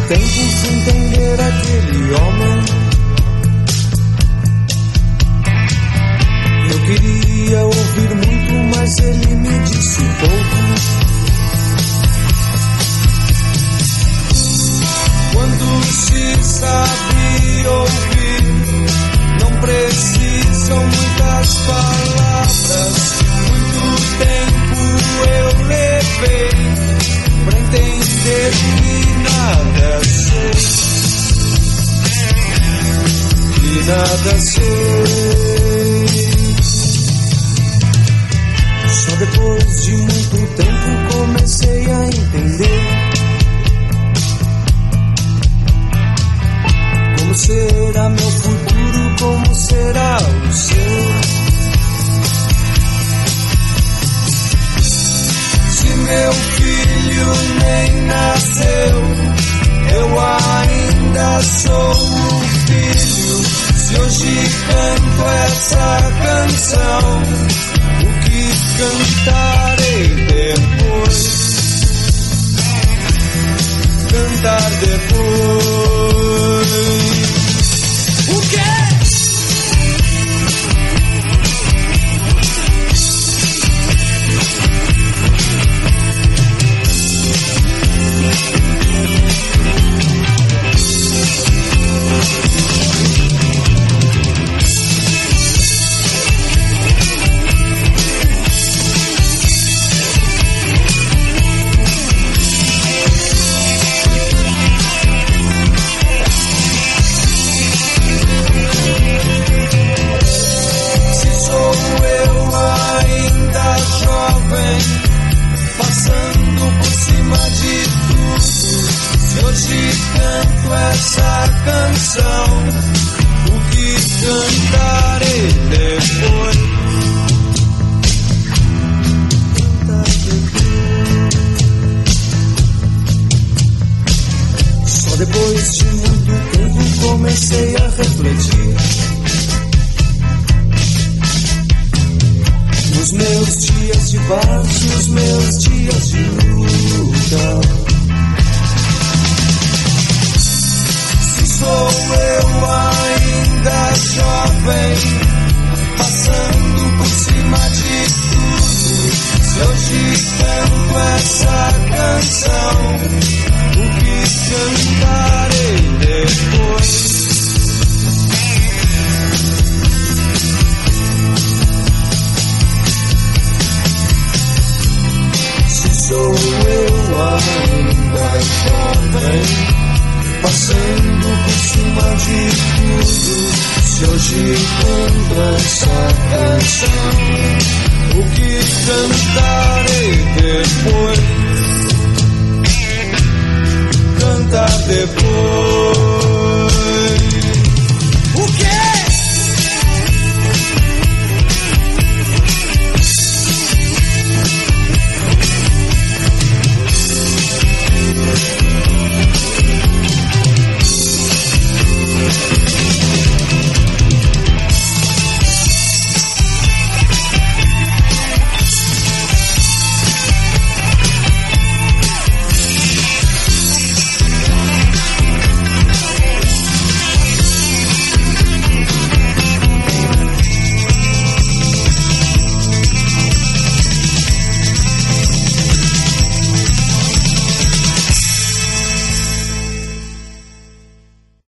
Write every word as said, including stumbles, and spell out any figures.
tempo fui entender aquele homem. Eu queria ouvir muito, mas ele me disse pouco. Quando se sabe ouvir, não precisam muitas palavras. Muito tempo eu levei pra entender que nada sei, que nada sei. Só depois de muito tempo comecei a entender como será meu futuro, como será o seu. Se meu filho nem nasceu, eu ainda sou o filho. Se hoje canto essa canção, o que cantarei depois? Cantar depois. O quê? Passando por cima de tudo, se hoje canto essa canção, o que cantarei depois? Cantar depois. Só depois de muito tempo comecei a refletir os meus dias de paz, os meus dias de luta. Se sou eu ainda jovem, passando por cima de tudo, se hoje canto essa canção, o que cantarei depois? Sou eu ainda jovem, passando por cima de tudo, se hoje canto essa canção, o que cantarei depois? Cantar depois.